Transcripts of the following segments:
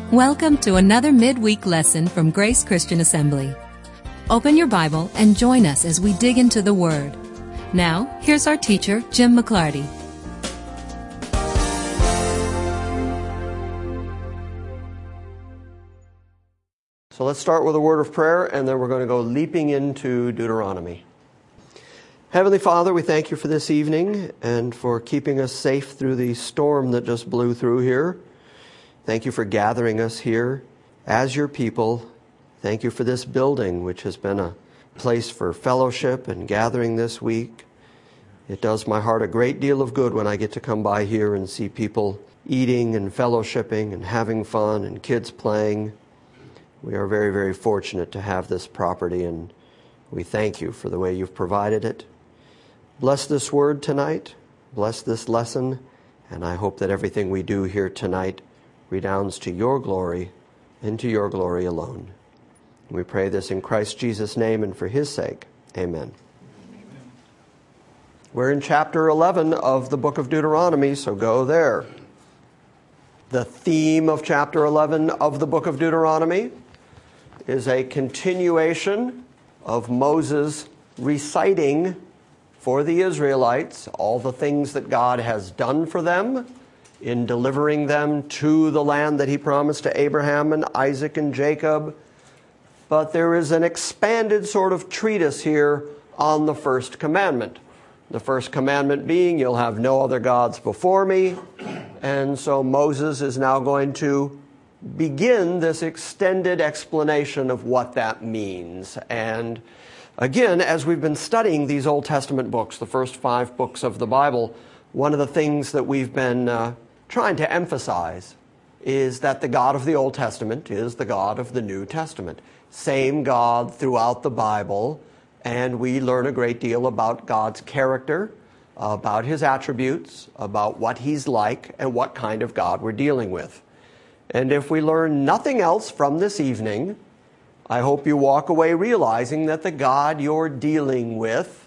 Welcome to another midweek lesson from Grace Christian Assembly. Open your Bible and join us as we dig into the Word. Now, here's our teacher, Jim McClarty. So let's start with a word of prayer, and then we're going to go leaping into Deuteronomy. Heavenly Father, we thank you for this evening and for keeping us safe through the storm that just blew through here. Thank you for gathering us here as your people. Thank you for this building, which has been a place for fellowship and gathering this week. It does my heart a great deal of good when I get to come by here and see people eating and fellowshipping and having fun and kids playing. We are very, very fortunate to have this property, and we thank you for the way you've provided it. Bless this word tonight. Bless this lesson, and I hope that everything we do here tonight redounds to your glory and to your glory alone. We pray this in Christ Jesus' name and for his sake. Amen. We're in chapter 11 of the book of Deuteronomy, so go there. The theme of chapter 11 of the book of Deuteronomy is a continuation of Moses reciting for the Israelites all the things that God has done for them in delivering them to the land that he promised to Abraham and Isaac and Jacob. But there is an expanded sort of treatise here on the first commandment. The first commandment being, you'll have no other gods before me. And so Moses is now going to begin this extended explanation of what that means. And again, as we've been studying these Old Testament books, the first 5 books of the Bible, one of the things that we've been trying to emphasize is that the God of the Old Testament is the God of the New Testament. Same God throughout the Bible, and we learn a great deal about God's character, about his attributes, about what he's like, and what kind of God we're dealing with. And if we learn nothing else from this evening, I hope you walk away realizing that the God you're dealing with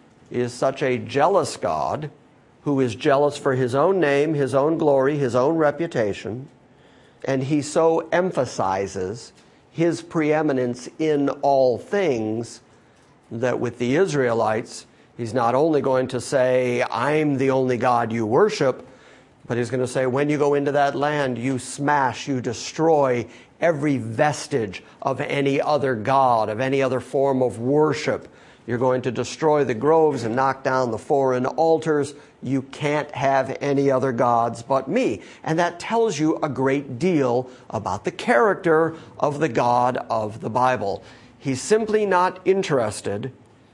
is such a jealous God who is jealous for his own name, his own glory, his own reputation, and he so emphasizes his preeminence in all things that with the Israelites, he's not only going to say, I'm the only God you worship, but he's going to say, when you go into that land, you smash, you destroy every vestige of any other god, of any other form of worship. You're going to destroy the groves and knock down the foreign altars. You can't have any other gods but me. And that tells you a great deal about the character of the God of the Bible. He's simply not interested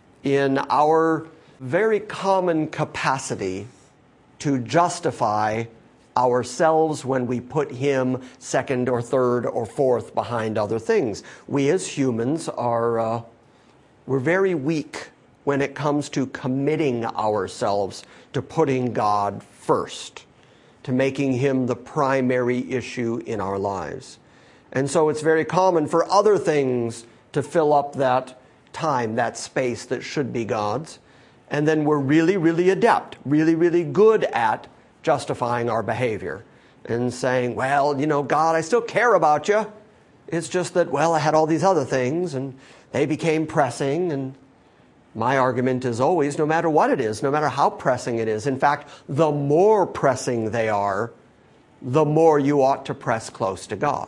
in our very common capacity to justify ourselves when we put him second or third or fourth behind other things. We as humans are we're very weak when it comes to committing ourselves to putting God first, to making him the primary issue in our lives. And so it's very common for other things to fill up that time, that space that should be God's. And then we're really, really adept, really, really good at justifying our behavior and saying, well, you know, God, I still care about you. It's just that, well, I had all these other things and they became pressing. And my argument is always, no matter what it is, no matter how pressing it is, in fact, the more pressing they are, the more you ought to press close to God.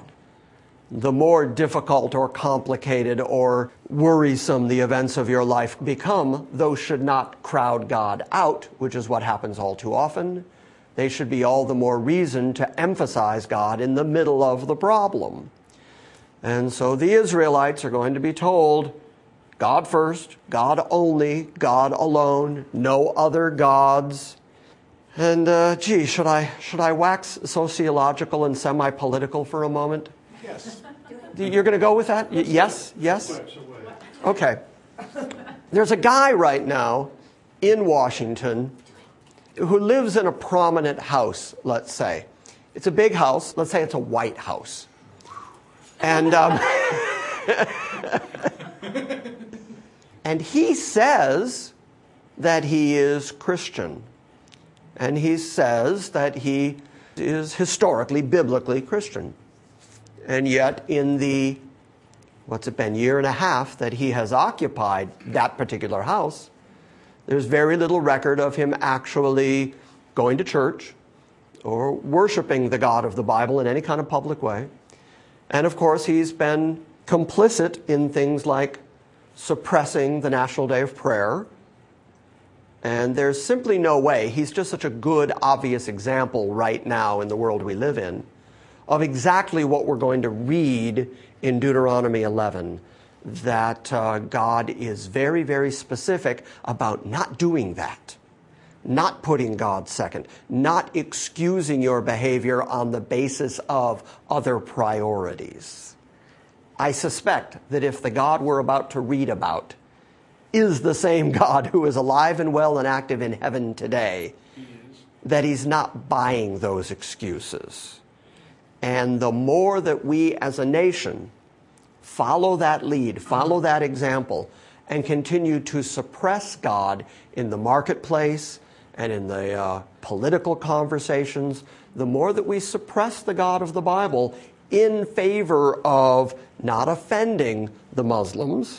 The more difficult or complicated or worrisome the events of your life become, those should not crowd God out, which is what happens all too often. They should be all the more reason to emphasize God in the middle of the problem. And so the Israelites are going to be told, God first, God only, God alone, no other gods. And should I wax sociological and semi-political for a moment? Yes. You're going to go with that? Yes? Yes? Okay. There's a guy right now in Washington who lives in a prominent house, let's say. It's a big house. Let's say it's a White House. And and he says that he is Christian. And he says that he is historically, biblically Christian. And yet in the, what's it been, year and a half that he has occupied that particular house, there's very little record of him actually going to church or worshiping the God of the Bible in any kind of public way. And of course, he's been complicit in things like suppressing the National Day of Prayer. And there's simply no way, he's just such a good, obvious example right now in the world we live in, of exactly what we're going to read in Deuteronomy 11, that God is very, very specific about not doing that, not putting God second, not excusing your behavior on the basis of other priorities. I suspect that if the God we're about to read about is the same God who is alive and well and active in heaven today, that he's not buying those excuses. And the more that we as a nation follow that lead, follow that example, and continue to suppress God in the marketplace and in the political conversations, the more that we suppress the God of the Bible in favor of not offending the Muslims,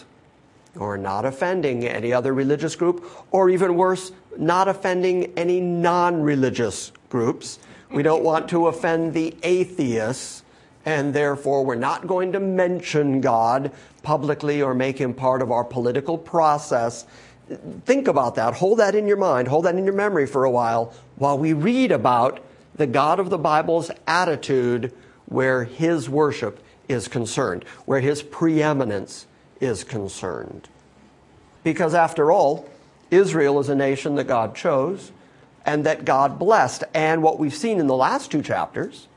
or not offending any other religious group, or even worse, not offending any non-religious groups. We don't want to offend the atheists, and therefore we're not going to mention God publicly or make him part of our political process. Think about that. Hold that in your mind. Hold that in your memory for a while we read about the God of the Bible's attitude where his worship is concerned, where his preeminence is concerned. Because after all, Israel is a nation that God chose and that God blessed. And what we've seen in the last two chapters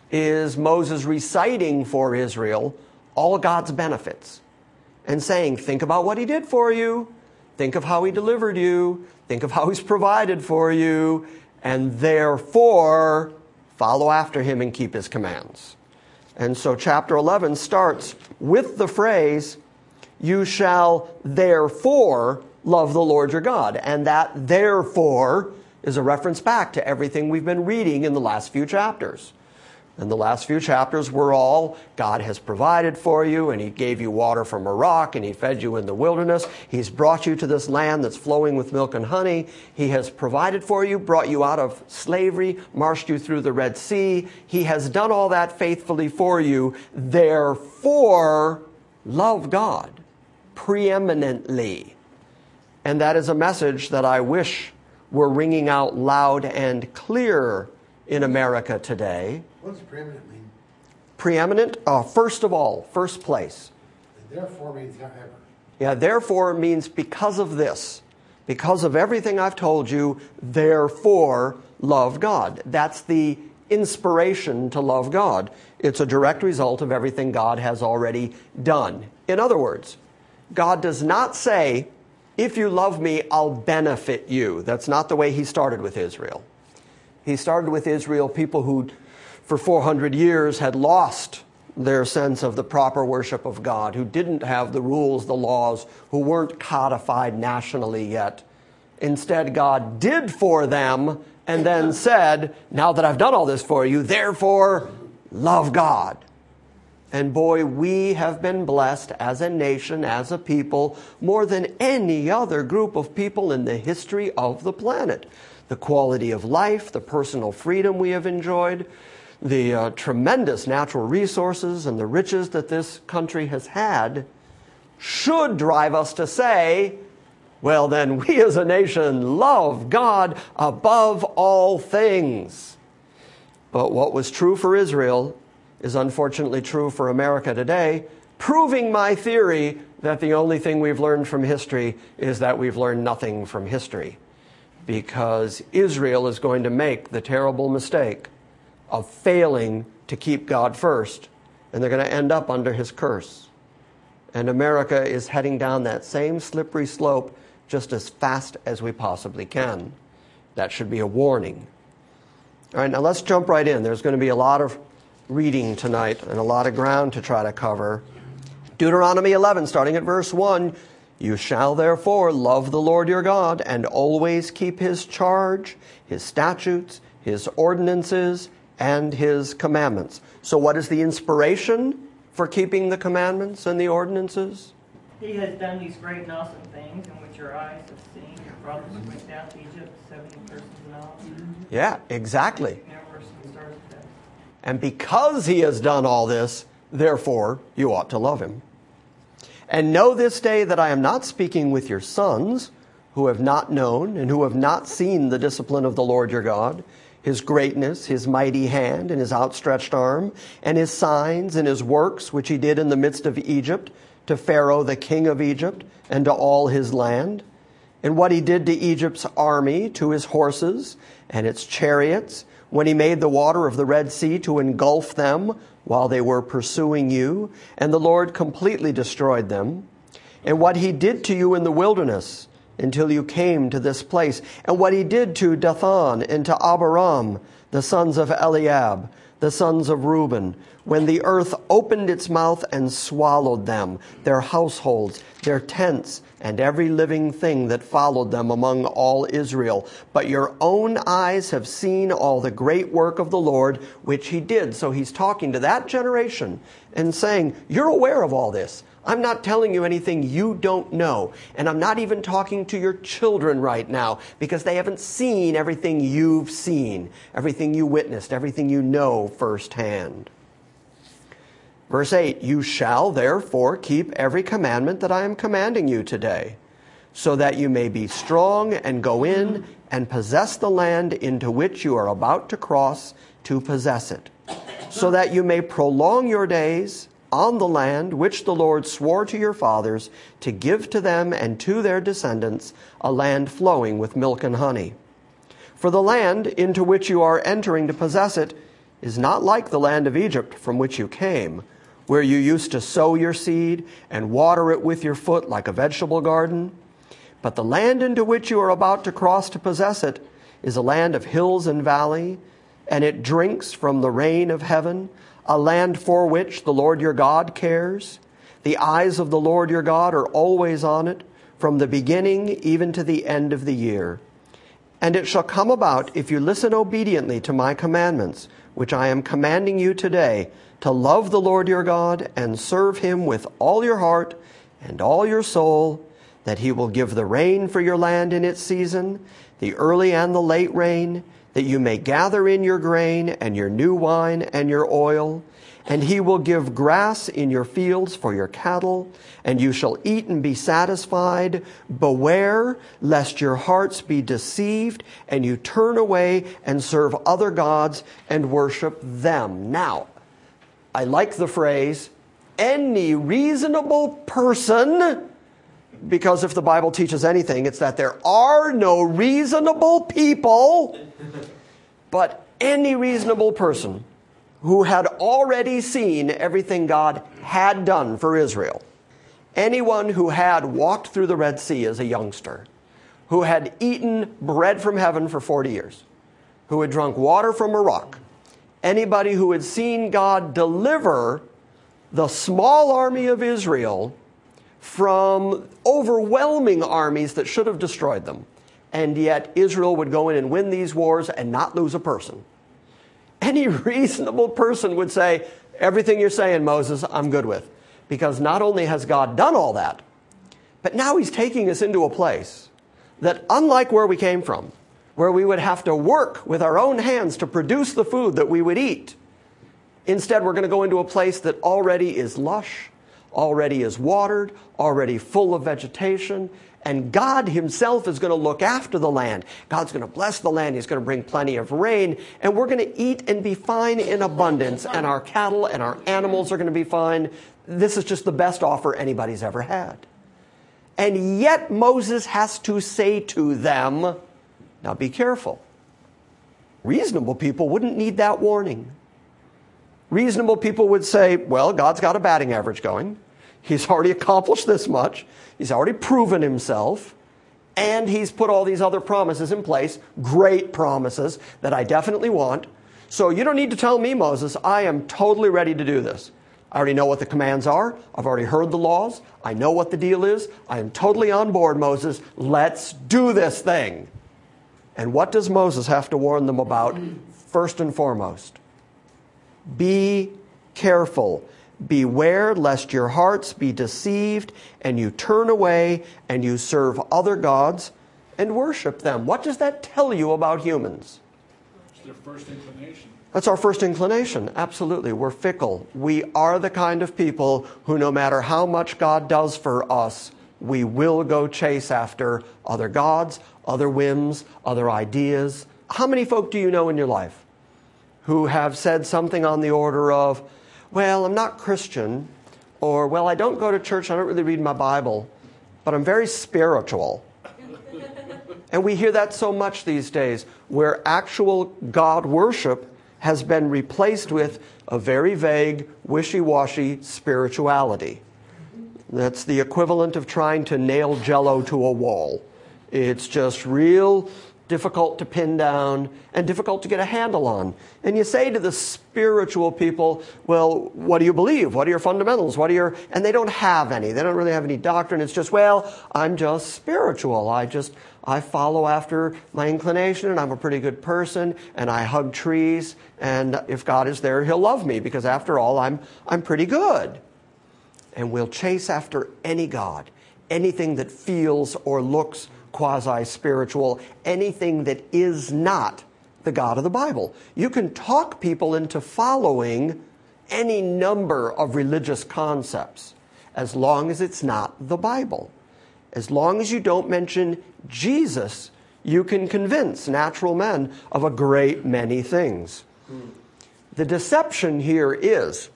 is Moses reciting for Israel all God's benefits and saying, think about what he did for you. Think of how he delivered you. Think of how he's provided for you. And therefore, follow after him and keep his commands. And so chapter 11 starts with the phrase, you shall therefore love the Lord your God. And that therefore is a reference back to everything we've been reading in the last few chapters. And the last few chapters were all, God has provided for you, and he gave you water from a rock, and he fed you in the wilderness. He's brought you to this land that's flowing with milk and honey. He has provided for you, brought you out of slavery, marched you through the Red Sea. He has done all that faithfully for you. Therefore, love God preeminently. And that is a message that I wish were ringing out loud and clear in America today. What does preeminent mean? Preeminent, first of all, first place. And therefore means however. Yeah, therefore means because of this. Because of everything I've told you, therefore love God. That's the inspiration to love God. It's a direct result of everything God has already done. In other words, God does not say, if you love me, I'll benefit you. That's not the way he started with Israel. He started with Israel, people who for 400 years had lost their sense of the proper worship of God, who didn't have the rules, the laws, who weren't codified nationally yet. Instead, God did for them and then said, now that I've done all this for you, therefore love God. And boy, we have been blessed as a nation, as a people, more than any other group of people in the history of the planet. The quality of life, the personal freedom we have enjoyed, the tremendous natural resources and the riches that this country has had should drive us to say, well, then we as a nation love God above all things. But what was true for Israel is unfortunately true for America today, proving my theory that the only thing we've learned from history is that we've learned nothing from history. Because Israel is going to make the terrible mistake of failing to keep God first, and they're going to end up under his curse. And America is heading down that same slippery slope just as fast as we possibly can. That should be a warning. All right, now let's jump right in. There's going to be a lot of reading tonight and a lot of ground to try to cover. Deuteronomy 11, starting at verse 1, you shall therefore love the Lord your God and always keep his charge, his statutes, his ordinances, and his commandments. So what is the inspiration for keeping the commandments and the ordinances? He has done these great and awesome things in which your eyes have seen. Your fathers went down to Egypt, 70 persons in all. Yeah, exactly. Numbers and stars of heaven. And because he has done all this, therefore you ought to love him. And know this day that I am not speaking with your sons, who have not known and who have not seen the discipline of the Lord your God, his greatness, his mighty hand, and his outstretched arm, and his signs and his works which he did in the midst of Egypt, to Pharaoh the king of Egypt, and to all his land, and what he did to Egypt's army, to his horses and its chariots, when he made the water of the Red Sea to engulf them while they were pursuing you, and the Lord completely destroyed them, and what he did to you in the wilderness until you came to this place, and what he did to Dathan and to Abiram, the sons of Eliab, the sons of Reuben, when the earth opened its mouth and swallowed them, their households, their tents, and every living thing that followed them among all Israel. But your own eyes have seen all the great work of the Lord, which he did. So he's talking to that generation and saying, you're aware of all this. I'm not telling you anything you don't know. And I'm not even talking to your children right now because they haven't seen everything you've seen, everything you witnessed, everything you know firsthand. Verse 8, you shall therefore keep every commandment that I am commanding you today, so that you may be strong and go in and possess the land into which you are about to cross to possess it, so that you may prolong your days on the land which the Lord swore to your fathers to give to them and to their descendants, a land flowing with milk and honey. For the land into which you are entering to possess it is not like the land of Egypt from which you came, where you used to sow your seed and water it with your foot like a vegetable garden. But the land into which you are about to cross to possess it is a land of hills and valley, and it drinks from the rain of heaven, a land for which the Lord your God cares. The eyes of the Lord your God are always on it, from the beginning even to the end of the year. And it shall come about, if you listen obediently to my commandments, which I am commanding you today, to love the Lord your God and serve him with all your heart and all your soul, that he will give the rain for your land in its season, the early and the late rain, that you may gather in your grain and your new wine and your oil. And he will give grass in your fields for your cattle, and you shall eat and be satisfied. Beware lest your hearts be deceived, and you turn away and serve other gods and worship them. Now, I like the phrase, any reasonable person, because if the Bible teaches anything, it's that there are no reasonable people, but any reasonable person who had already seen everything God had done for Israel. Anyone who had walked through the Red Sea as a youngster, who had eaten bread from heaven for 40 years, who had drunk water from a rock, anybody who had seen God deliver the small army of Israel from overwhelming armies that should have destroyed them, and yet Israel would go in and win these wars and not lose a person. Any reasonable person would say, everything you're saying, Moses, I'm good with. Because not only has God done all that, but now he's taking us into a place that, unlike where we came from, where we would have to work with our own hands to produce the food that we would eat, instead we're going to go into a place that already is lush, already is watered, already full of vegetation, and God himself is going to look after the land. God's going to bless the land. He's going to bring plenty of rain. And we're going to eat and be fine in abundance. And our cattle and our animals are going to be fine. This is just the best offer anybody's ever had. And yet Moses has to say to them, now be careful. Reasonable people wouldn't need that warning. Reasonable people would say, well, God's got a batting average going. He's already accomplished this much. He's already proven himself. And he's put all these other promises in place, great promises that I definitely want. So you don't need to tell me, Moses, I am totally ready to do this. I already know what the commands are. I've already heard the laws. I know what the deal is. I am totally on board, Moses. Let's do this thing. And what does Moses have to warn them about first and foremost? Be careful. Beware lest your hearts be deceived and you turn away and you serve other gods and worship them. What does that tell you about humans? It's their first inclination. That's our first inclination. Absolutely. We're fickle. We are the kind of people who, no matter how much God does for us, we will go chase after other gods, other whims, other ideas. How many folk do you know in your life who have said something on the order of, well, I'm not Christian, or, well, I don't go to church, I don't really read my Bible, but I'm very spiritual. And we hear that so much these days, where actual God worship has been replaced with a very vague, wishy-washy spirituality. That's the equivalent of trying to nail Jell-O to a wall. It's just real difficult to pin down and difficult to get a handle on. And you say to the spiritual people, well, what do you believe? What are your fundamentals? And they don't have any. They don't really have any doctrine. It's just, well, I'm just spiritual. I follow after my inclination, and I'm a pretty good person, and I hug trees, and if God is there, He'll love me, because after all, I'm pretty good. And we'll chase after any god, anything that feels or looks quasi-spiritual, anything that is not the God of the Bible. You can talk people into following any number of religious concepts, as long as it's not the Bible. As long as you don't mention Jesus, you can convince natural men of a great many things. The deception here is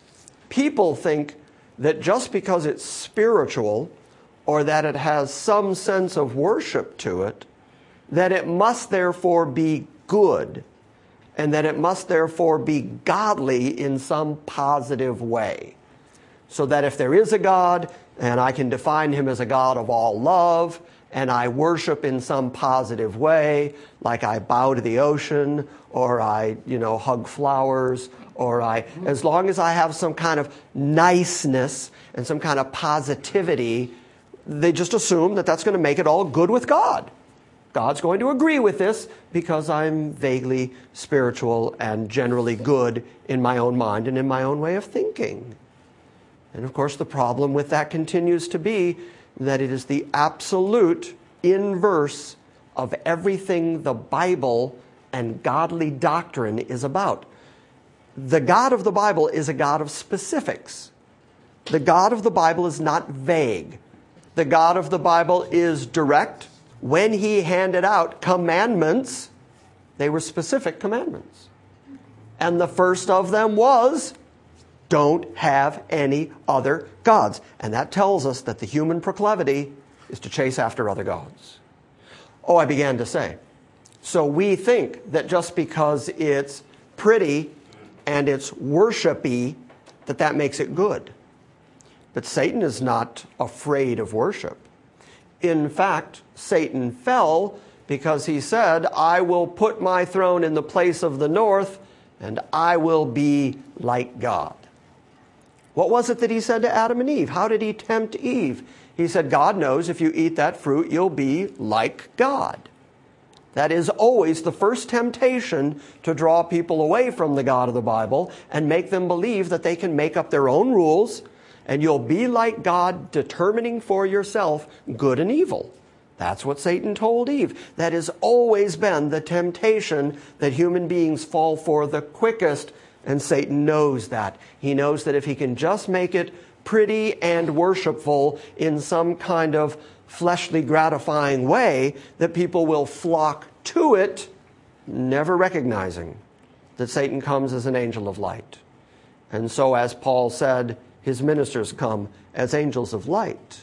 people think that just because it's spiritual or that it has some sense of worship to it, that it must therefore be good, and that it must therefore be godly in some positive way. So that if there is a God, and I can define Him as a God of all love, and I worship in some positive way, like I bow to the ocean, or I, hug flowers, or as long as I have some kind of niceness and some kind of positivity, they just assume that that's going to make it all good with God. God's going to agree with this because I'm vaguely spiritual and generally good in my own mind and in my own way of thinking. And of course, the problem with that continues to be that it is the absolute inverse of everything the Bible and godly doctrine is about. The God of the Bible is a God of specifics. The God of the Bible is not vague. The God of the Bible is direct. When He handed out commandments, they were specific commandments. And the first of them was, don't have any other gods. And that tells us that the human proclivity is to chase after other gods. Oh, I began to say. So we think that just because it's pretty and it's worshipy, that makes it good. But Satan is not afraid of worship. In fact, Satan fell because he said, I will put my throne in the place of the north, and I will be like God. What was it that he said to Adam and Eve? How did he tempt Eve? He said, God knows if you eat that fruit, you'll be like God. That is always the first temptation to draw people away from the God of the Bible and make them believe that they can make up their own rules, and you'll be like God, determining for yourself good and evil. That's what Satan told Eve. That has always been the temptation that human beings fall for the quickest, and Satan knows that. He knows that if he can just make it pretty and worshipful in some kind of fleshly gratifying way, that people will flock to it, never recognizing that Satan comes as an angel of light. And so, as Paul said, his ministers come as angels of light.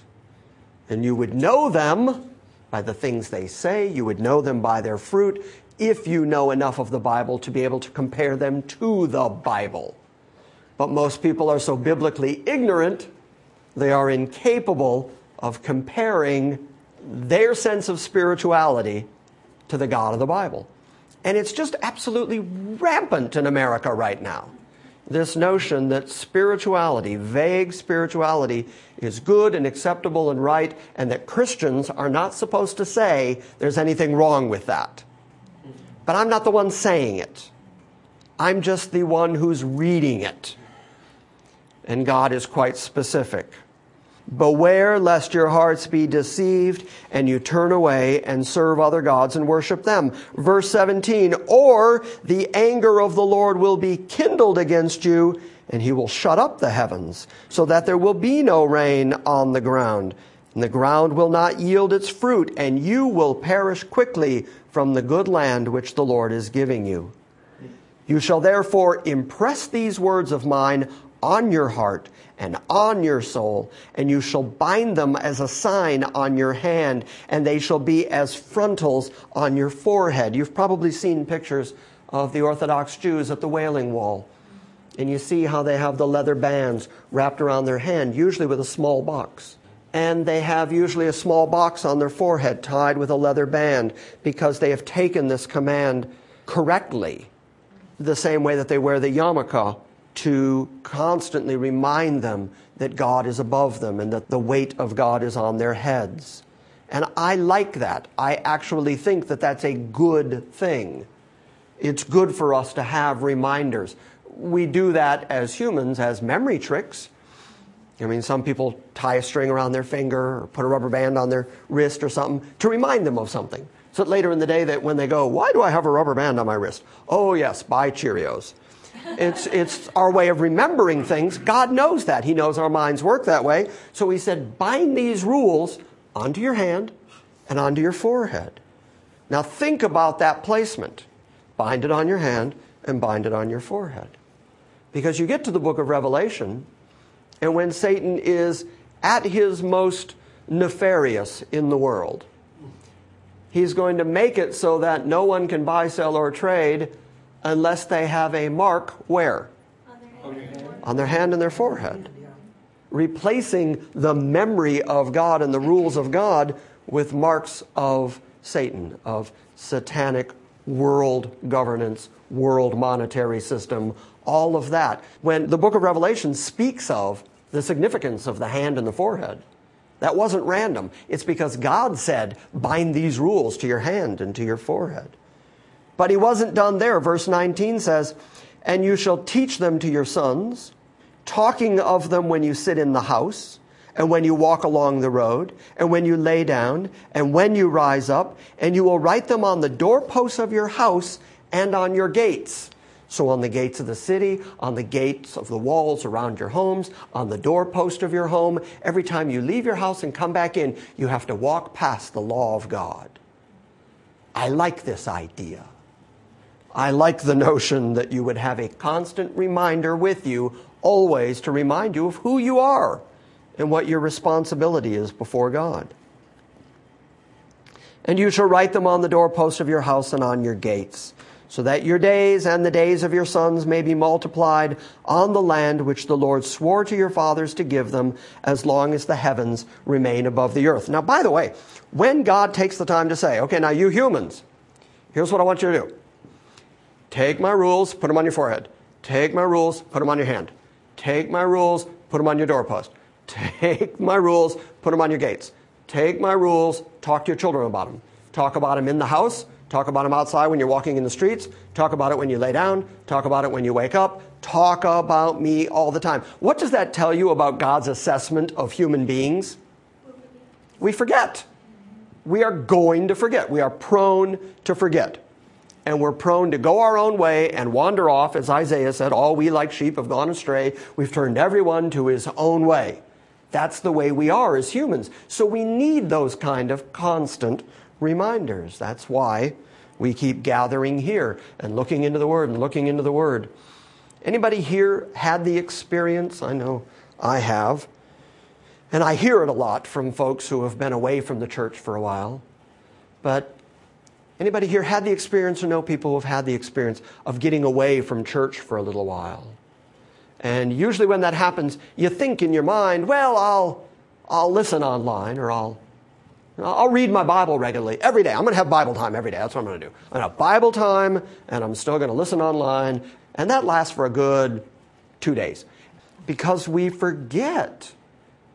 And you would know them by the things they say. You would know them by their fruit if you know enough of the Bible to be able to compare them to the Bible. But most people are so biblically ignorant, they are incapable of comparing their sense of spirituality to the God of the Bible. And it's just absolutely rampant in America right now. This notion that spirituality, vague spirituality, is good and acceptable and right, and that Christians are not supposed to say there's anything wrong with that. But I'm not the one saying it. I'm just the one who's reading it. And God is quite specific. Beware lest your hearts be deceived and you turn away and serve other gods and worship them. Verse 17, or the anger of the Lord will be kindled against you, and he will shut up the heavens, so that there will be no rain on the ground. And the ground will not yield its fruit, and you will perish quickly from the good land which the Lord is giving you. You shall therefore impress these words of mine on your heart and on your soul, and you shall bind them as a sign on your hand, and they shall be as frontals on your forehead. You've probably seen pictures of the Orthodox Jews at the Wailing Wall, and you see how they have the leather bands wrapped around their hand, usually with a small box. And they have usually a small box on their forehead tied with a leather band, because they have taken this command correctly, the same way that they wear the yarmulke, to constantly remind them that God is above them and that the weight of God is on their heads. And I like that. I actually think that that's a good thing. It's good for us to have reminders. We do that as humans as memory tricks. I mean, some people tie a string around their finger or put a rubber band on their wrist or something to remind them of something. So that later in the day, that when they go, why do I have a rubber band on my wrist? Oh yes, buy Cheerios. It's our way of remembering things. God knows that. He knows our minds work that way. So he said, bind these rules onto your hand and onto your forehead. Now think about that placement. Bind it on your hand and bind it on your forehead. Because you get to the book of Revelation, and when Satan is at his most nefarious in the world, he's going to make it so that no one can buy, sell, or trade unless they have a mark where? On their hand and their forehead. Replacing the memory of God and the rules of God with marks of Satan, of satanic world governance, world monetary system, all of that. When the book of Revelation speaks of the significance of the hand and the forehead, that wasn't random. It's because God said, bind these rules to your hand and to your forehead. But he wasn't done there. Verse 19 says, and you shall teach them to your sons, talking of them when you sit in the house, and when you walk along the road, and when you lay down, and when you rise up, and you will write them on the doorposts of your house and on your gates. So on the gates of the city, on the gates of the walls around your homes, on the doorpost of your home, every time you leave your house and come back in, you have to walk past the law of God. I like this idea. I like the notion that you would have a constant reminder with you, always to remind you of who you are and what your responsibility is before God. And you shall write them on the doorposts of your house and on your gates, so that your days and the days of your sons may be multiplied on the land which the Lord swore to your fathers to give them, as long as the heavens remain above the earth. Now, by the way, when God takes the time to say, okay, now you humans, here's what I want you to do. Take my rules, put them on your forehead. Take my rules, put them on your hand. Take my rules, put them on your doorpost. Take my rules, put them on your gates. Take my rules, talk to your children about them. Talk about them in the house. Talk about them outside when you're walking in the streets. Talk about it when you lay down. Talk about it when you wake up. Talk about me all the time. What does that tell you about God's assessment of human beings? We forget. We are going to forget. We are prone to forget. And we're prone to go our own way and wander off. As Isaiah said, all we like sheep have gone astray. We've turned everyone to his own way. That's the way we are as humans. So we need those kind of constant reminders. That's why we keep gathering here and looking into the Word and looking into the Word. Anybody here had the experience? I know I have. And I hear it a lot from folks who have been away from the church for a while. But anybody here had the experience or know people who have had the experience of getting away from church for a little while? And usually when that happens, you think in your mind, well, I'll listen online, or I'll read my Bible regularly every day. I'm going to have Bible time every day. That's what I'm going to do. I'm going to have Bible time, and I'm still going to listen online. And that lasts for a good 2 days. Because we forget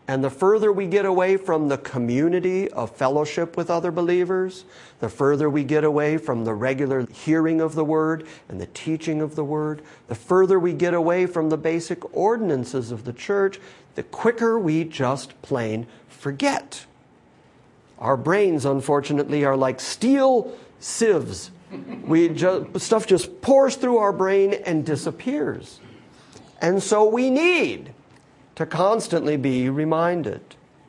And the further we get away from the community of fellowship with other believers, the further we get away from the regular hearing of the Word and the teaching of the Word, the further we get away from the basic ordinances of the church, the quicker we just plain forget. Our brains, unfortunately, are like steel sieves. Stuff just pours through our brain and disappears. And so we need to constantly be reminded.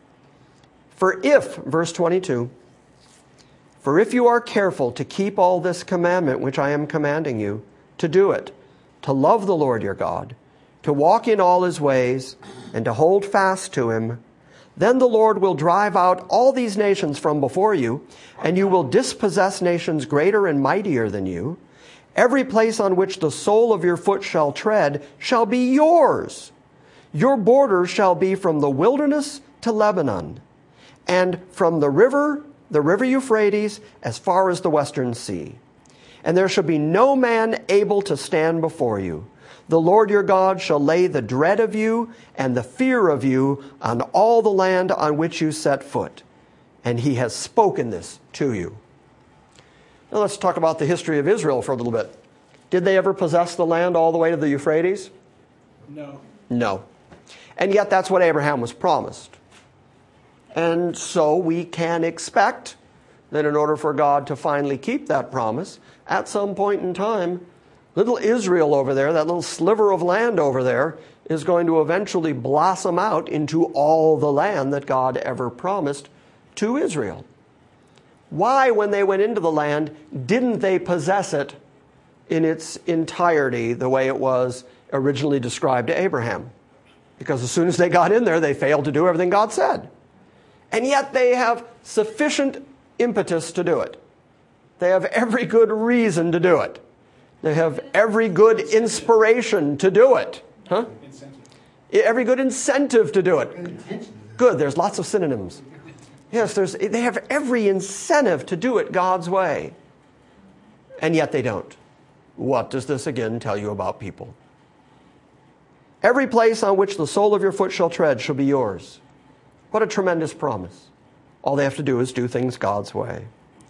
Verse 22, for if you are careful to keep all this commandment which I am commanding you, to do it, to love the Lord your God, to walk in all his ways, and to hold fast to him, then the Lord will drive out all these nations from before you, and you will dispossess nations greater and mightier than you. Every place on which the sole of your foot shall tread shall be yours. Your border shall be from the wilderness to Lebanon, and from the river Euphrates, as far as the western sea. And there shall be no man able to stand before you. The Lord your God shall lay the dread of you and the fear of you on all the land on which you set foot. And he has spoken this to you. Now let's talk about the history of Israel for a little bit. Did they ever possess the land all the way to the Euphrates? No. No. And yet that's what Abraham was promised. And so we can expect that in order for God to finally keep that promise, at some point in time, little Israel over there, that little sliver of land over there, is going to eventually blossom out into all the land that God ever promised to Israel. Why, when they went into the land, didn't they possess it in its entirety the way it was originally described to Abraham? Because as soon as they got in there, they failed to do everything God said. And yet they have sufficient impetus to do it. They have every good reason to do it. They have every good inspiration to do it. Huh? Incentive. Every good incentive to do it. Intention. Good, there's lots of synonyms. Yes, they have every incentive to do it God's way. And yet they don't. What does this again tell you about people? Every place on which the sole of your foot shall tread shall be yours. What a tremendous promise. All they have to do is do things God's way.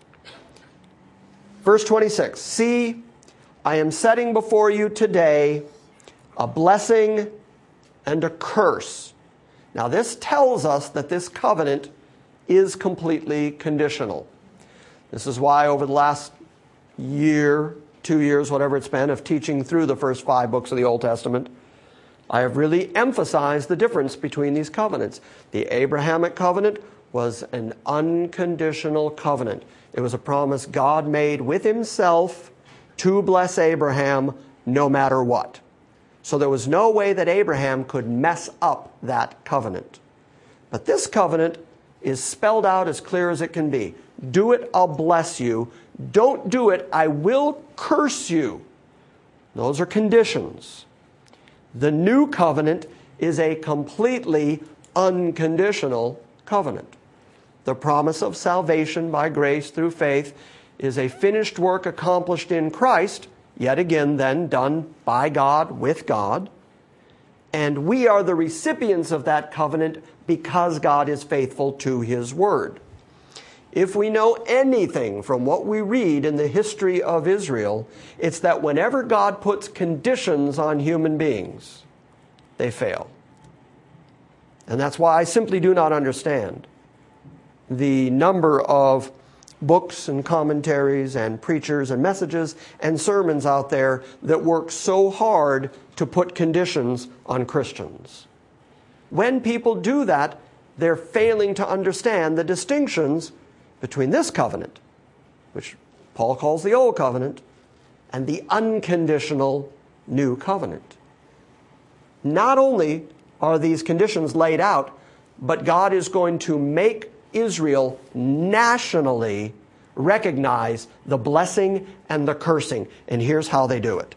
Verse 26, see, I am setting before you today a blessing and a curse. Now this tells us that this covenant is completely conditional. This is why over the last year, 2 years, whatever it's been, of teaching through the first 5 books of the Old Testament, I have really emphasized the difference between these covenants. The Abrahamic covenant was an unconditional covenant. It was a promise God made with himself to bless Abraham no matter what. So there was no way that Abraham could mess up that covenant. But this covenant is spelled out as clear as it can be. Do it, I'll bless you. Don't do it, I will curse you. Those are conditions. The new covenant is a completely unconditional covenant. The promise of salvation by grace through faith is a finished work accomplished in Christ, yet again then done by God, with God. And we are the recipients of that covenant because God is faithful to his word. If we know anything from what we read in the history of Israel, it's that whenever God puts conditions on human beings, they fail. And that's why I simply do not understand the number of books and commentaries and preachers and messages and sermons out there that work so hard to put conditions on Christians. When people do that, they're failing to understand the distinctions between this covenant, which Paul calls the Old Covenant, and the unconditional New Covenant. Not only are these conditions laid out, but God is going to make Israel nationally recognize the blessing and the cursing. And here's how they do it.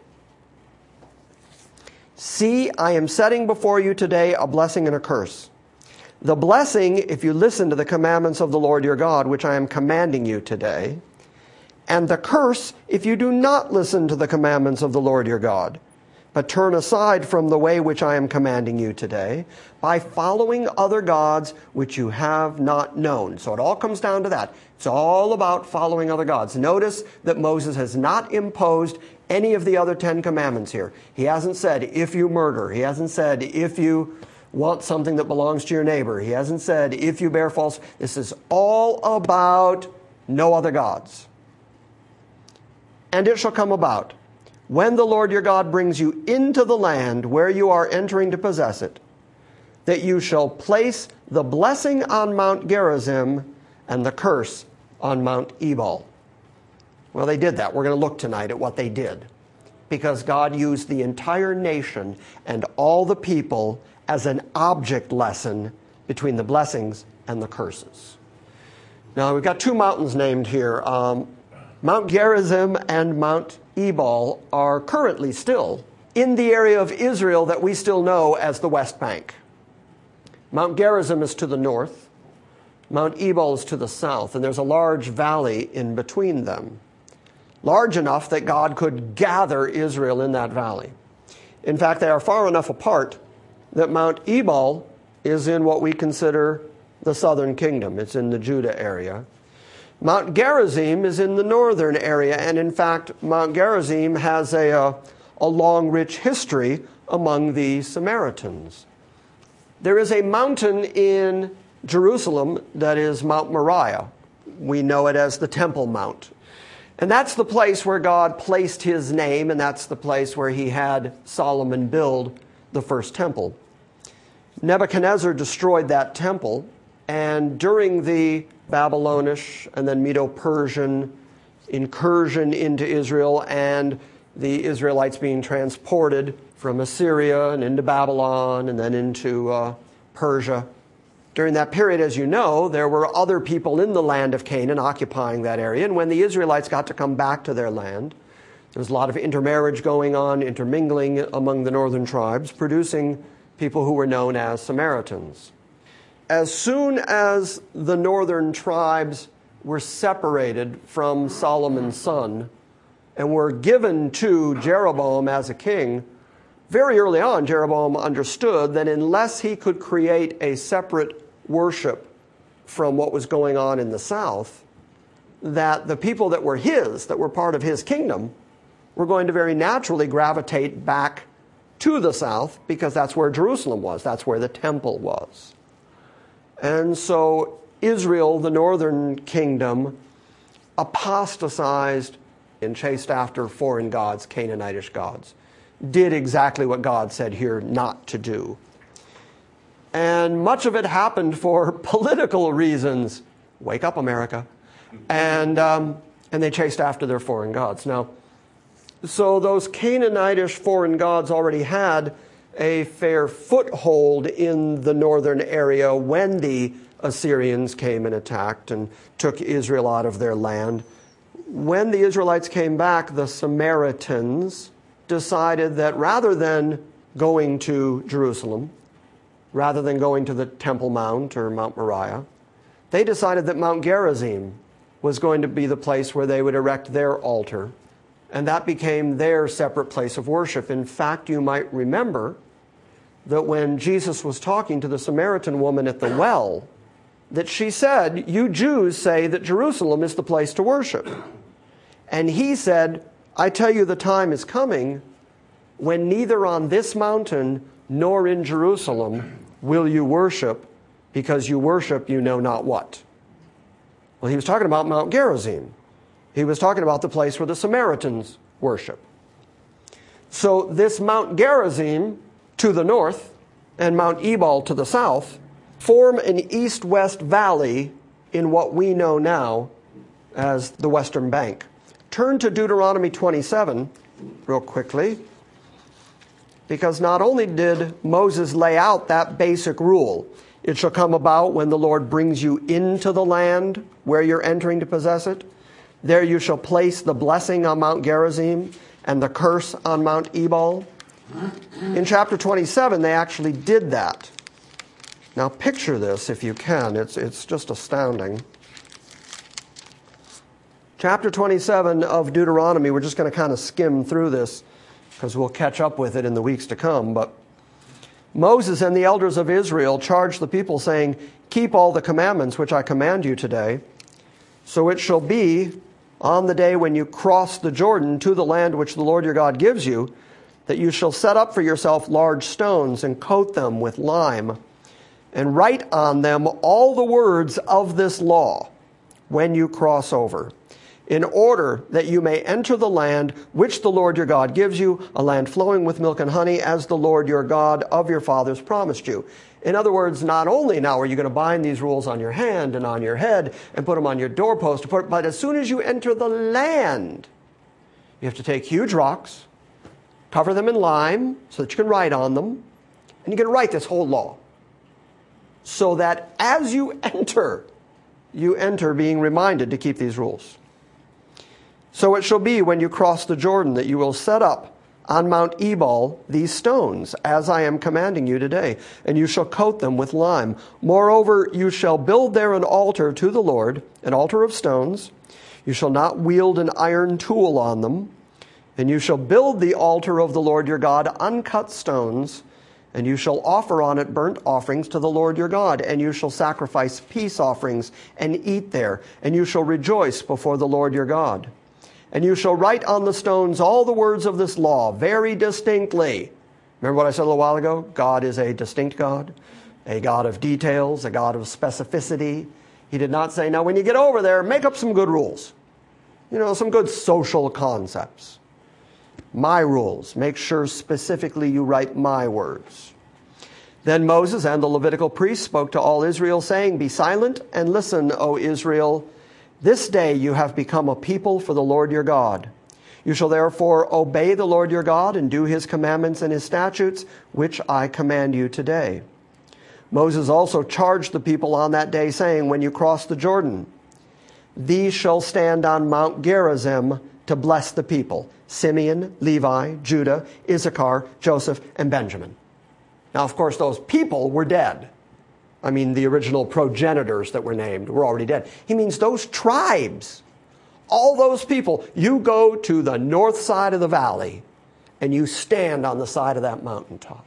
See, I am setting before you today a blessing and a curse. The blessing, if you listen to the commandments of the Lord your God, which I am commanding you today. And the curse, if you do not listen to the commandments of the Lord your God. but turn aside from the way which I am commanding you today by following other gods which you have not known. So it all comes down to that. It's all about following other gods. Notice that Moses has not imposed any of the other 10 commandments here. He hasn't said, if you murder. He hasn't said, if you want something that belongs to your neighbor. He hasn't said, if you bear false. This is all about no other gods. And it shall come about, when the Lord your God brings you into the land where you are entering to possess it, that you shall place the blessing on Mount Gerizim and the curse on Mount Ebal. Well, they did that. We're going to look tonight at what they did, because God used the entire nation and all the people as an object lesson between the blessings and the curses. Now, we've got two mountains named here. Mount Gerizim and Mount Ebal are currently still in the area of Israel that we still know as the West Bank. Mount Gerizim is to the north. Mount Ebal is to the south, and there's a large valley in between them, large enough that God could gather Israel in that valley. In fact, they are far enough apart that Mount Ebal is in what we consider the southern kingdom. It's in the Judah area. Mount Gerizim is in the northern area, and in fact, Mount Gerizim has a long, rich history among the Samaritans. There is a mountain in Jerusalem that is Mount Moriah. We know it as the Temple Mount. And that's the place where God placed his name, and that's the place where he had Solomon build the first temple. Nebuchadnezzar destroyed that temple, and during the Babylonish and then Medo-Persian incursion into Israel and the Israelites being transported from Assyria and into Babylon and then into Persia. During that period, as you know, there were other people in the land of Canaan occupying that area. And when the Israelites got to come back to their land, there was a lot of intermarriage going on, intermingling among the northern tribes, producing people who were known as Samaritans. As soon as the northern tribes were separated from Solomon's son and were given to Jeroboam as a king, very early on, Jeroboam understood that unless he could create a separate worship from what was going on in the south, that the people that were his, that were part of his kingdom, were going to very naturally gravitate back to the south, because that's where Jerusalem was, that's where the temple was. And so Israel, the northern kingdom, apostatized and chased after foreign gods, Canaanitish gods, did exactly what God said here not to do. And much of it happened for political reasons. Wake up, America. And they chased after their foreign gods. Now, so those Canaanitish foreign gods already had a fair foothold in the northern area when the Assyrians came and attacked and took Israel out of their land. When the Israelites came back, the Samaritans decided that rather than going to Jerusalem, rather than going to the Temple Mount or Mount Moriah, they decided that Mount Gerizim was going to be the place where they would erect their altar. And that became their separate place of worship. In fact, you might remember that when Jesus was talking to the Samaritan woman at the well, that she said, "You Jews say that Jerusalem is the place to worship." And he said, "I tell you, the time is coming when neither on this mountain nor in Jerusalem will you worship, because you worship you know not what." Well, he was talking about Mount Gerizim. He was talking about the place where the Samaritans worship. So this Mount Gerizim to the north and Mount Ebal to the south form an east-west valley in what we know now as the Western Bank. Turn to Deuteronomy 27 real quickly, because not only did Moses lay out that basic rule, it shall come about when the Lord brings you into the land where you're entering to possess it, there you shall place the blessing on Mount Gerizim and the curse on Mount Ebal. In chapter 27, they actually did that. Now picture this if you can. It's just astounding. Chapter 27 of Deuteronomy, we're just going to kind of skim through this. because we'll catch up with it in the weeks to come. But Moses and the elders of Israel charged the people, saying, keep all the commandments which I command you today. So it shall be on the day when you cross the Jordan to the land which the Lord your God gives you, that you shall set up for yourself large stones and coat them with lime, and write on them all the words of this law when you cross over, in order that you may enter the land which the Lord your God gives you, a land flowing with milk and honey, as the Lord your God of your fathers promised you. In other words, not only now are you going to bind these rules on your hand and on your head and put them on your doorpost, but as soon as you enter the land, you have to take huge rocks, cover them in lime so that you can write on them, and you can write this whole law, so that as you enter being reminded to keep these rules. So it shall be when you cross the Jordan that you will set up on Mount Ebal these stones, as I am commanding you today, and you shall coat them with lime. Moreover, you shall build there an altar to the Lord, an altar of stones. You shall not wield an iron tool on them. And you shall build the altar of the Lord your God, uncut stones, and you shall offer on it burnt offerings to the Lord your God, and you shall sacrifice peace offerings and eat there, and you shall rejoice before the Lord your God. And you shall write on the stones all the words of this law very distinctly. Remember what I said a little while ago? God is a distinct God, a God of details, a God of specificity. He did not say, now when you get over there, make up some good rules. Some good social concepts. My rules. Make sure specifically you write my words. Then Moses and the Levitical priests spoke to all Israel, saying, be silent and listen, O Israel. This day you have become a people for the Lord your God. You shall therefore obey the Lord your God and do his commandments and his statutes, which I command you today. Moses also charged the people on that day, saying, when you cross the Jordan, these shall stand on Mount Gerizim to bless the people: Simeon, Levi, Judah, Issachar, Joseph, and Benjamin. Now, of course, those people were dead. The original progenitors that were named were already dead. He means those tribes, all those people. You go to the north side of the valley and you stand on the side of that mountaintop.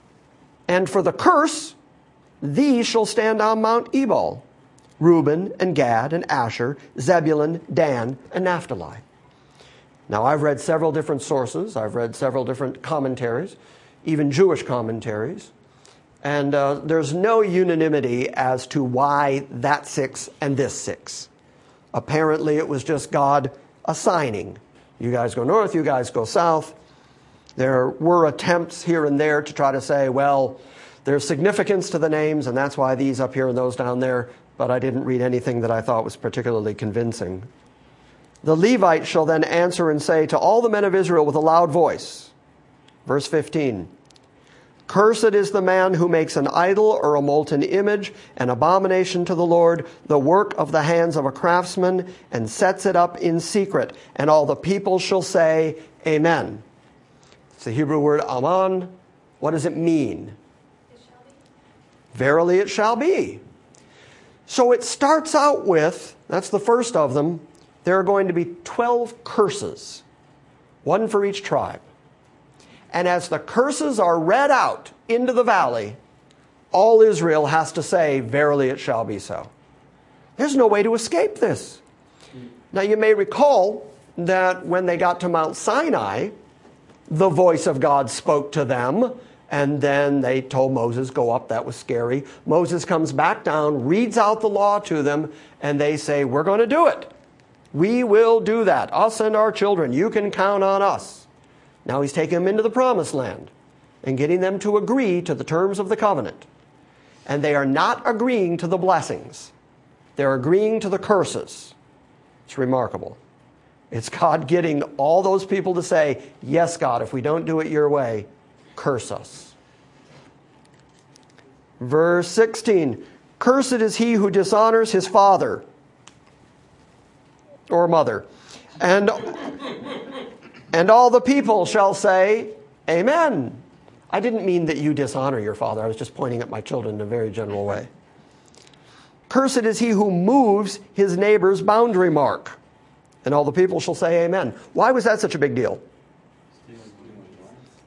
And for the curse, these shall stand on Mount Ebal: Reuben and Gad and Asher, Zebulun, Dan, and Naphtali. Now, I've read several different sources. I've read several different commentaries, even Jewish commentaries. And there's no unanimity as to why that 6 and this 6. Apparently, it was just God assigning. You guys go north, you guys go south. There were attempts here and there to try to say, well, there's significance to the names, and that's why these up here and those down there. But I didn't read anything that I thought was particularly convincing. The Levite shall then answer and say to all the men of Israel with a loud voice, verse 15, cursed is the man who makes an idol or a molten image, an abomination to the Lord, the work of the hands of a craftsman, and sets it up in secret. And all the people shall say, Amen. It's the Hebrew word aman. What does it mean? It shall be. Verily it shall be. So it starts out with, that's the first of them, there are going to be 12 curses, one for each tribe. And as the curses are read out into the valley, all Israel has to say, verily it shall be so. There's no way to escape this. Now you may recall that when they got to Mount Sinai, the voice of God spoke to them, and then they told Moses, go up. That was scary. Moses comes back down, reads out the law to them, and they say, we're going to do it. We will do that. Us and our children. You can count on us. Now he's taking them into the promised land and getting them to agree to the terms of the covenant. And they are not agreeing to the blessings. They're agreeing to the curses. It's remarkable. It's God getting all those people to say, yes, God, if we don't do it your way, curse us. Verse 16, cursed is he who dishonors his father or mother. And all the people shall say, Amen. I didn't mean that you dishonor your father. I was just pointing at my children in a very general way. Cursed is he who moves his neighbor's boundary mark. And all the people shall say, Amen. Why was that such a big deal?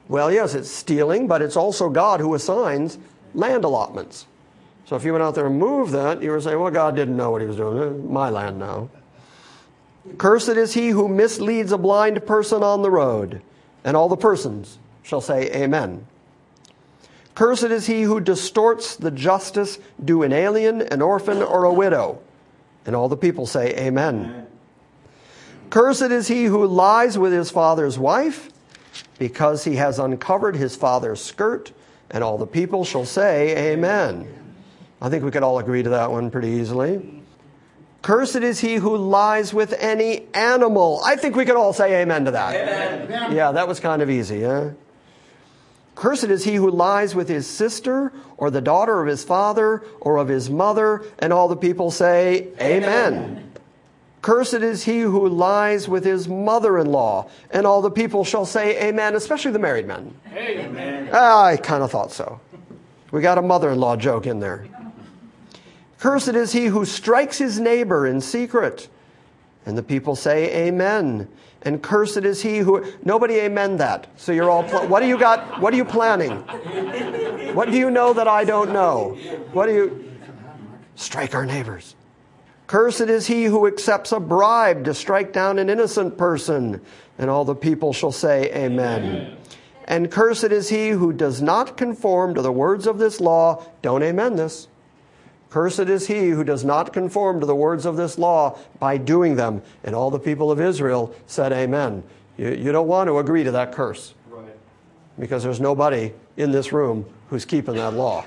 Well, yes, it's stealing, but it's also God who assigns land allotments. So if you went out there and moved that, you were saying, well, God didn't know what he was doing. It's my land now. Cursed is he who misleads a blind person on the road, and all the persons shall say amen. Cursed is he who distorts the justice due an alien, an orphan, or a widow, and all the people say amen. Cursed is he who lies with his father's wife, because he has uncovered his father's skirt, and all the people shall say amen. I think we could all agree to that one pretty easily. Cursed is he who lies with any animal. I think we could all say amen to that. Amen. Yeah, that was kind of easy, huh? Cursed is he who lies with his sister, or the daughter of his father, or of his mother, and all the people say amen. Cursed is he who lies with his mother-in-law, and all the people shall say amen, especially the married men. Amen. I kind of thought so. We got a mother-in-law joke in there. Cursed is he who strikes his neighbor in secret, and the people say amen. And cursed is he who... Nobody amen that. So you're all... What do you got? What are you planning? What do you know that I don't know? What do you... Strike our neighbors. Cursed is he who accepts a bribe to strike down an innocent person, and all the people shall say amen. And cursed is he who does not conform to the words of this law. Don't amen this. Cursed is he who does not conform to the words of this law by doing them. And all the people of Israel said amen. You don't want to agree to that curse. Right. Because there's nobody in this room who's keeping that law.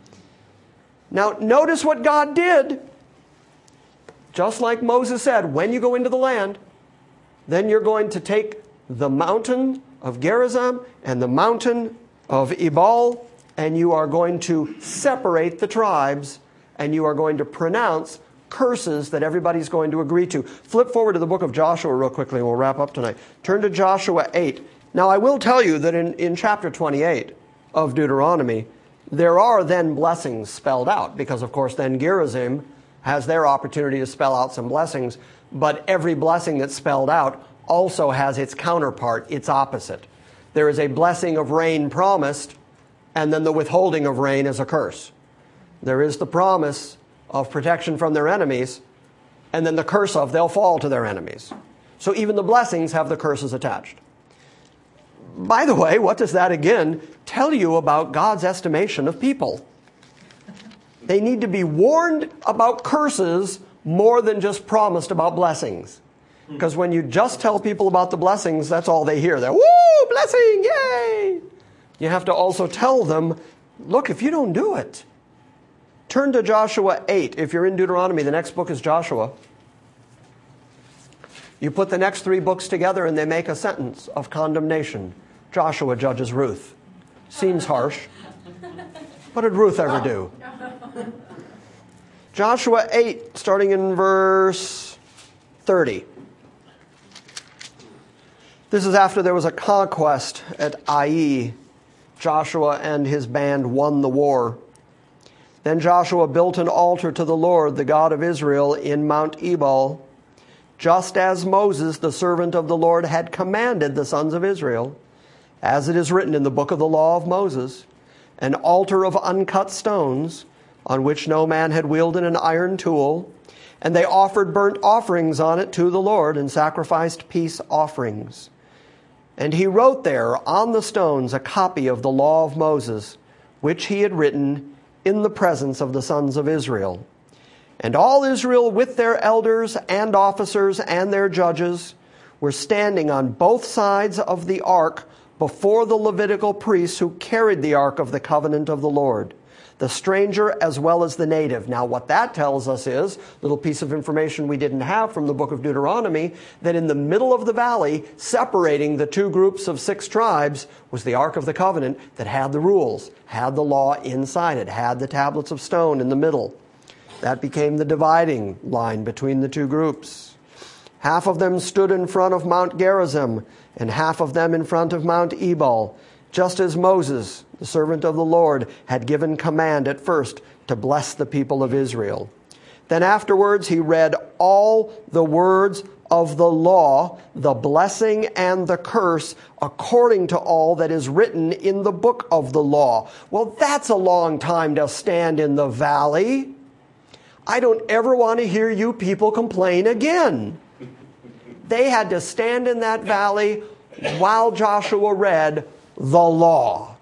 Now, notice what God did. Just like Moses said, when you go into the land, then you're going to take the mountain of Gerizim and the mountain of Ebal, and you are going to separate the tribes, and you are going to pronounce curses that everybody's going to agree to. Flip forward to the book of Joshua real quickly, and we'll wrap up tonight. Turn to Joshua 8. Now, I will tell you that in chapter 28 of Deuteronomy, there are then blessings spelled out, because, of course, then Gerizim has their opportunity to spell out some blessings, but every blessing that's spelled out also has its counterpart, its opposite. There is a blessing of rain promised, and then the withholding of rain is a curse. There is the promise of protection from their enemies, and then the curse of they'll fall to their enemies. So even the blessings have the curses attached. By the way, what does that again tell you about God's estimation of people? They need to be warned about curses more than just promised about blessings. Because when you just tell people about the blessings, that's all they hear. They're, woo, blessing, yay! You have to also tell them, look, if you don't do it. Turn to Joshua 8. If you're in Deuteronomy, the next book is Joshua. You put the next three books together and they make a sentence of condemnation. Joshua judges Ruth. Seems harsh. What did Ruth ever do? Joshua 8, starting in verse 30. This is after there was a conquest at Ai. Joshua and his band won the war. Then Joshua built an altar to the Lord, the God of Israel, in Mount Ebal, just as Moses, the servant of the Lord, had commanded the sons of Israel, as it is written in the book of the law of Moses, an altar of uncut stones, on which no man had wielded an iron tool, and they offered burnt offerings on it to the Lord and sacrificed peace offerings. And he wrote there on the stones a copy of the law of Moses, which he had written in the presence of the sons of Israel. And all Israel with their elders and officers and their judges were standing on both sides of the ark before the Levitical priests who carried the ark of the covenant of the Lord, the stranger as well as the native. Now, what that tells us is, a little piece of information we didn't have from the book of Deuteronomy, that in the middle of the valley, separating the two groups of 6 tribes, was the Ark of the Covenant that had the rules, had the law inside it, had the tablets of stone in the middle. That became the dividing line between the two groups. Half of them stood in front of Mount Gerizim, and half of them in front of Mount Ebal, just as Moses, the servant of the Lord, had given command at first to bless the people of Israel. Then afterwards he read all the words of the law, the blessing and the curse, according to all that is written in the book of the law. Well, that's a long time to stand in the valley. I don't ever want to hear you people complain again. They had to stand in that valley while Joshua read the law.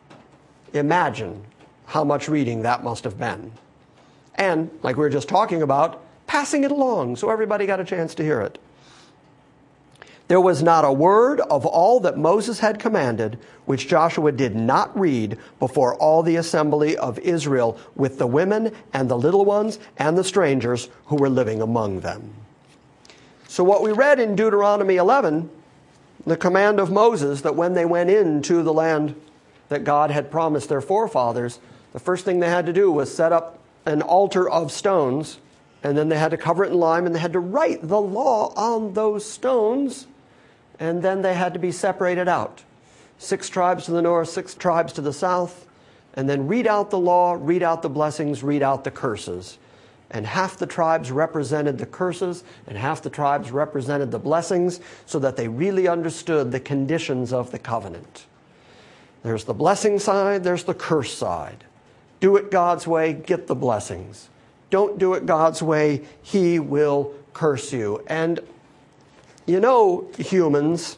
Imagine how much reading that must have been. And, like we were just talking about, passing it along so everybody got a chance to hear it. There was not a word of all that Moses had commanded which Joshua did not read before all the assembly of Israel, with the women and the little ones and the strangers who were living among them. So what we read in Deuteronomy 11, the command of Moses that when they went into the land that God had promised their forefathers, the first thing they had to do was set up an altar of stones, and then they had to cover it in lime, and they had to write the law on those stones, and then they had to be separated out. 6 tribes to the north, 6 tribes to the south, and then read out the law, read out the blessings, read out the curses. And half the tribes represented the curses, and half the tribes represented the blessings, so that they really understood the conditions of the covenant. There's the blessing side, there's the curse side. Do it God's way, get the blessings. Don't do it God's way, He will curse you. And you know, humans,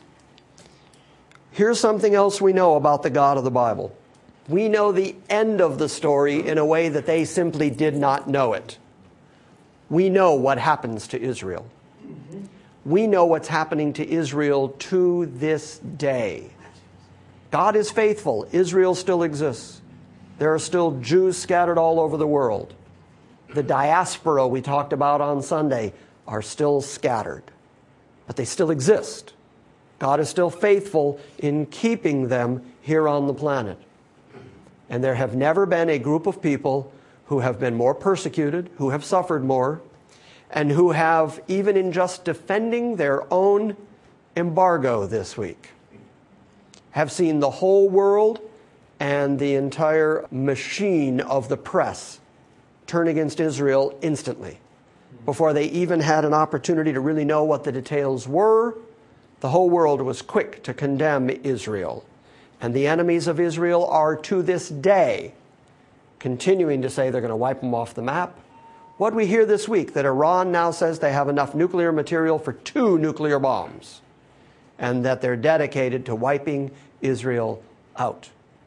here's something else we know about the God of the Bible. We know the end of the story in a way that they simply did not know it. We know what happens to Israel. We know what's happening to Israel to this day. God is faithful. Israel still exists. There are still Jews scattered all over the world. The diaspora we talked about on Sunday are still scattered, but they still exist. God is still faithful in keeping them here on the planet. And there have never been a group of people who have been more persecuted, who have suffered more, and who have, even in just defending their own embargo this week, have seen the whole world and the entire machine of the press turn against Israel instantly. Before they even had an opportunity to really know what the details were, the whole world was quick to condemn Israel. And the enemies of Israel are to this day continuing to say they're going to wipe them off the map. What we hear this week, that Iran now says they have enough nuclear material for 2 nuclear bombs, and that they're dedicated to wiping Israel out.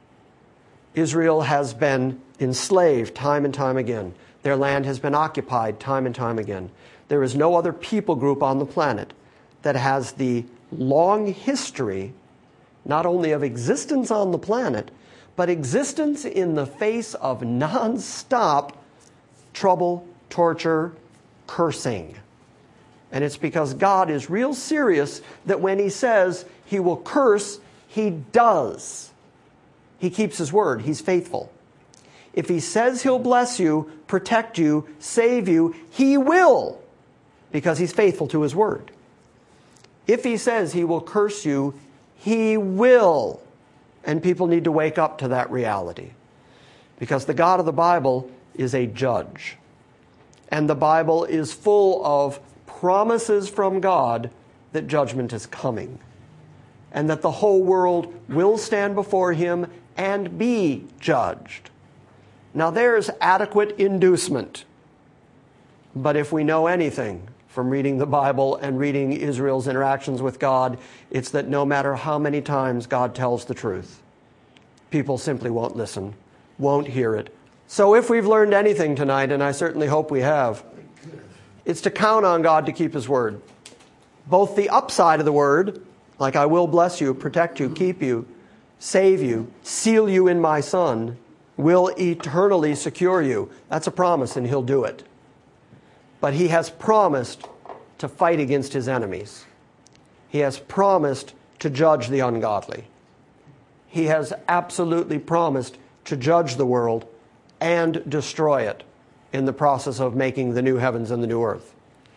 Israel has been enslaved time and time again. Their land has been occupied time and time again. There is no other people group on the planet that has the long history, not only of existence on the planet, but existence in the face of nonstop trouble, torture, cursing. And it's because God is real serious that when He says He will curse, He does. He keeps His word. He's faithful. If He says He'll bless you, protect you, save you, He will, because He's faithful to His word. If He says He will curse you, He will. And people need to wake up to that reality. Because the God of the Bible is a judge. And the Bible is full of promises from God that judgment is coming. And that the whole world will stand before Him and be judged. Now there's adequate inducement. But if we know anything from reading the Bible and reading Israel's interactions with God, it's that no matter how many times God tells the truth, people simply won't listen, won't hear it. So if we've learned anything tonight, and I certainly hope we have, it's to count on God to keep His word. Both the upside of the word, like I will bless you, protect you, keep you, save you, seal you in my Son, will eternally secure you. That's a promise, and He'll do it. But He has promised to fight against His enemies. He has promised to judge the ungodly. He has absolutely promised to judge the world and destroy it in the process of making the new heavens and the new earth.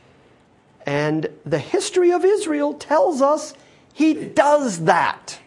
And the history of Israel tells us He does that.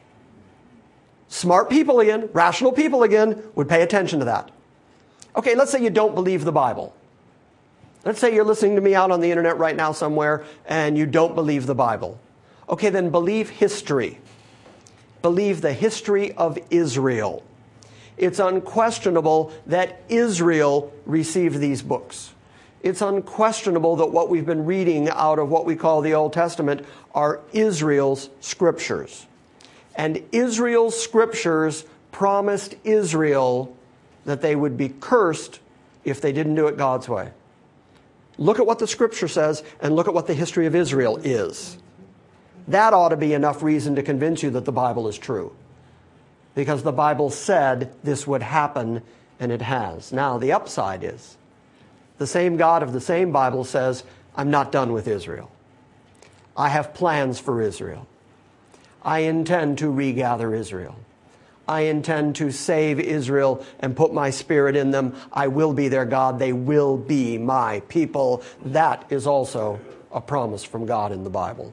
Smart people again, rational people again, would pay attention to that. Okay, let's say you don't believe the Bible. Let's say you're listening to me out on the internet right now somewhere and you don't believe the Bible. Okay, then believe history. Believe the history of Israel. It's unquestionable that Israel received these books. It's unquestionable that what we've been reading out of what we call the Old Testament are Israel's scriptures. And Israel's scriptures promised Israel that they would be cursed if they didn't do it God's way. Look at what the scripture says and look at what the history of Israel is. That ought to be enough reason to convince you that the Bible is true. Because the Bible said this would happen, and it has. Now, the upside is, the same God of the same Bible says, I'm not done with Israel. I have plans for Israel. I intend to regather Israel. I intend to save Israel and put my spirit in them. I will be their God. They will be my people. That is also a promise from God in the Bible.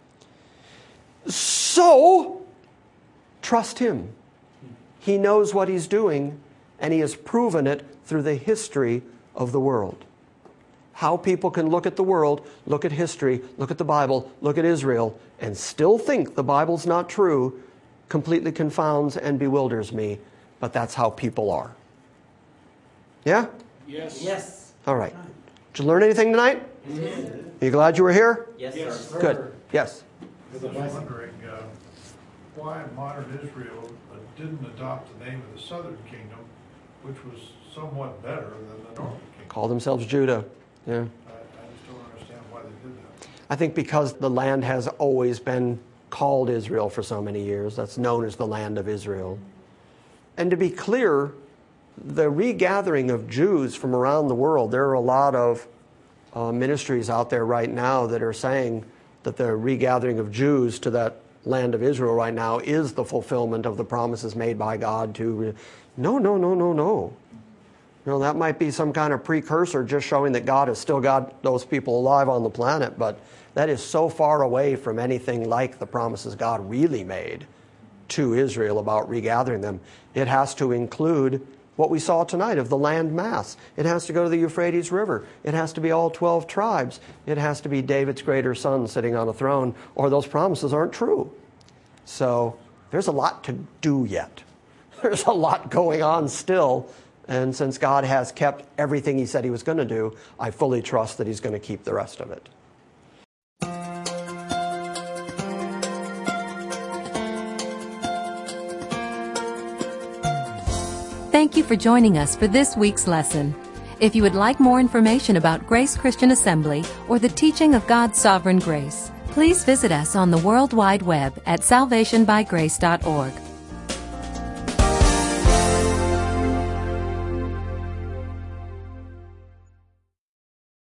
So, trust Him. He knows what He's doing, and He has proven it through the history of the world. How people can look at the world, look at history, look at the Bible, look at Israel, and still think the Bible's not true, completely confounds and bewilders me, but that's how people are. Yeah? Yes. Yes. All right. Did you learn anything tonight? Yes. Are you glad you were here? Yes, Yes. sir. Good. Yes. I was wondering why modern Israel didn't adopt the name of the southern kingdom, which was somewhat better than the northern kingdom. Call themselves Judah. Yeah. I just don't understand why they did that. I think because the land has always been called Israel for so many years. That's known as the land of Israel. And to be clear, the regathering of Jews from around the world, there are a lot of ministries out there right now that are saying that the regathering of Jews to that land of Israel right now is the fulfillment of the promises made by God to... No. You know, that might be some kind of precursor just showing that God has still got those people alive on the planet, but that is so far away from anything like the promises God really made to Israel about regathering them. It has to include what we saw tonight of the land mass. It has to go to the Euphrates River. It has to be all 12 tribes. It has to be David's greater son sitting on a throne, or those promises aren't true. So there's a lot to do yet. There's a lot going on still. And since God has kept everything He said He was going to do, I fully trust that He's going to keep the rest of it. Thank you for joining us for this week's lesson. If you would like more information about Grace Christian Assembly or the teaching of God's sovereign grace, please visit us on the World Wide Web at salvationbygrace.org.